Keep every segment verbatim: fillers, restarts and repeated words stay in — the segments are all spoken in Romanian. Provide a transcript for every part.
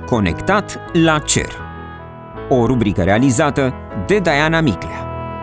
Conectat la cer. O rubrică realizată de Diana Miclea.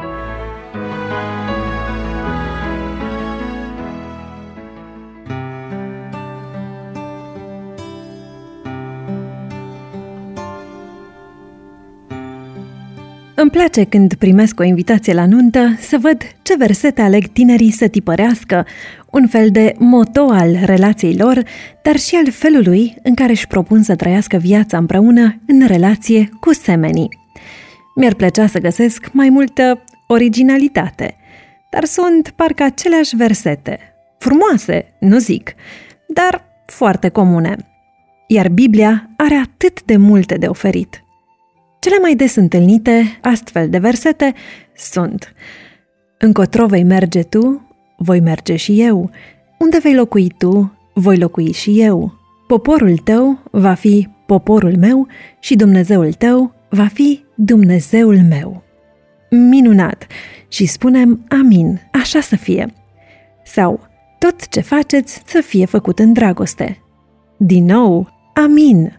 Îmi place când primesc o invitație la nuntă să văd ce versete aleg tinerii să tipărească, un fel de moto al relației lor, dar și al felului în care își propun să trăiască viața împreună în relație cu semenii. Mi-ar plăcea să găsesc mai multă originalitate, dar sunt parcă aceleași versete, frumoase, nu zic, dar foarte comune. Iar Biblia are atât de multe de oferit. Cele mai des întâlnite astfel de versete sunt: încotro vei merge tu, voi merge și eu, unde vei locui tu, voi locui și eu, poporul tău va fi poporul meu și Dumnezeul tău va fi Dumnezeul meu. Minunat! Și spunem amin, așa să fie. Sau tot ce faceți să fie făcut în dragoste. Din nou, amin!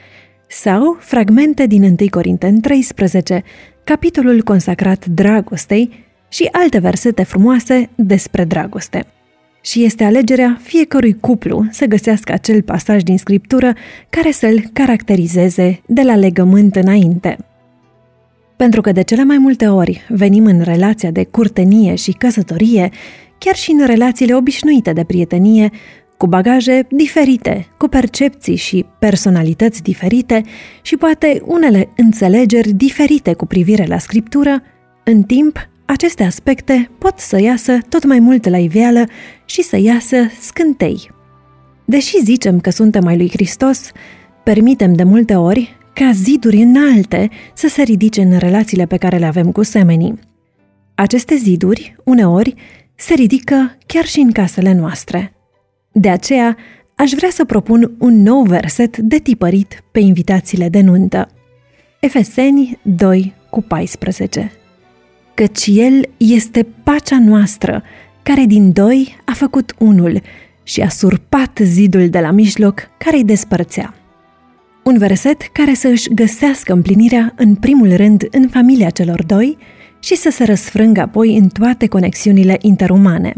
Sau fragmente din întâi Corinteni treisprezece, capitolul consacrat dragostei și alte versete frumoase despre dragoste. Și este alegerea fiecărui cuplu să găsească acel pasaj din Scriptură care să-l caracterizeze de la legământ înainte. Pentru că de cele mai multe ori venim în relația de curtenie și căsătorie, chiar și în relațiile obișnuite de prietenie, cu bagaje diferite, cu percepții și personalități diferite și poate unele înțelegeri diferite cu privire la Scriptură, în timp, aceste aspecte pot să iasă tot mai mult la iveală și să iasă scântei. Deși zicem că suntem ai lui Hristos, permitem de multe ori ca ziduri înalte să se ridice în relațiile pe care le avem cu semenii. Aceste ziduri, uneori, se ridică chiar și în casele noastre. De aceea, aș vrea să propun un nou verset de tipărit pe invitațiile de nuntă. Efeseni doi cu paisprezece. Căci El este pacea noastră, care din doi a făcut unul și a surpat zidul de la mijloc care îi despărțea. Un verset care să își găsească împlinirea în primul rând în familia celor doi și să se răsfrângă apoi în toate conexiunile interumane.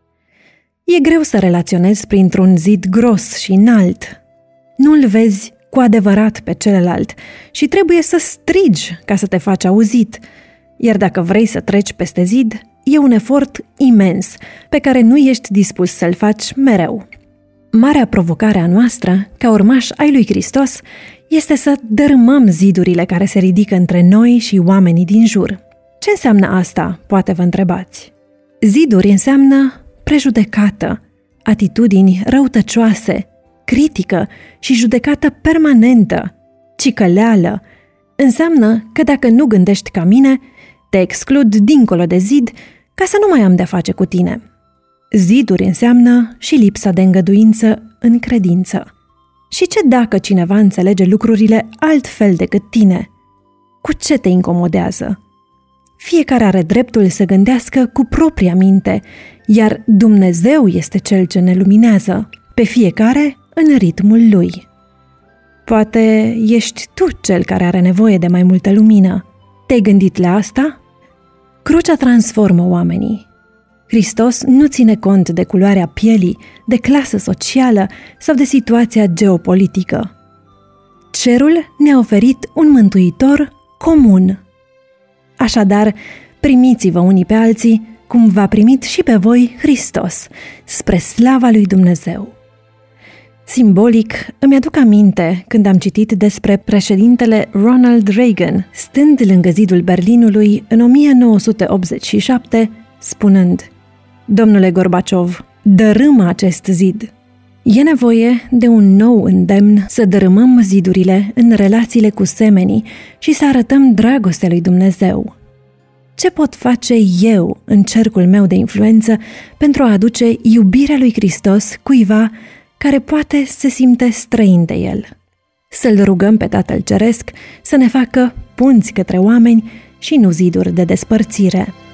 E greu să relaționezi printr-un zid gros și înalt. Nu-l vezi cu adevărat pe celălalt și trebuie să strigi ca să te faci auzit. Iar dacă vrei să treci peste zid, e un efort imens pe care nu ești dispus să-l faci mereu. Marea provocare a noastră, ca urmași ai lui Hristos, este să dărâmăm zidurile care se ridică între noi și oamenii din jur. Ce înseamnă asta, poate vă întrebați? Ziduri înseamnă prejudecată, atitudini răutăcioase, critică și judecată permanentă, cicăleală. Înseamnă că dacă nu gândești ca mine, te exclud dincolo de zid ca să nu mai am de-a face cu tine. Ziduri înseamnă și lipsa de îngăduință în credință. Și ce dacă cineva înțelege lucrurile altfel decât tine? Cu ce te incomodează? Fiecare are dreptul să gândească cu propria minte, iar Dumnezeu este Cel ce ne luminează, pe fiecare în ritmul Lui. Poate ești tu cel care are nevoie de mai multă lumină. Te-ai gândit la asta? Crucea transformă oamenii. Hristos nu ține cont de culoarea pielii, de clasă socială sau de situația geopolitică. Cerul ne-a oferit un mântuitor comun. Așadar, primiți-vă unii pe alții cum v-a primit și pe voi Hristos, spre slava lui Dumnezeu. Simbolic, îmi aduc aminte când am citit despre președintele Ronald Reagan, stând lângă zidul Berlinului în o mie nouă sute optzeci și șapte, spunând: Domnule Gorbaciov, dărâmă acest zid. E nevoie de un nou îndemn să dărâmăm zidurile în relațiile cu semenii și să arătăm dragostea lui Dumnezeu. Ce pot face eu în cercul meu de influență pentru a aduce iubirea lui Hristos cuiva care poate se simte străin de el? Să-L rugăm pe Tatăl Ceresc să ne facă punți către oameni și nu ziduri de despărțire.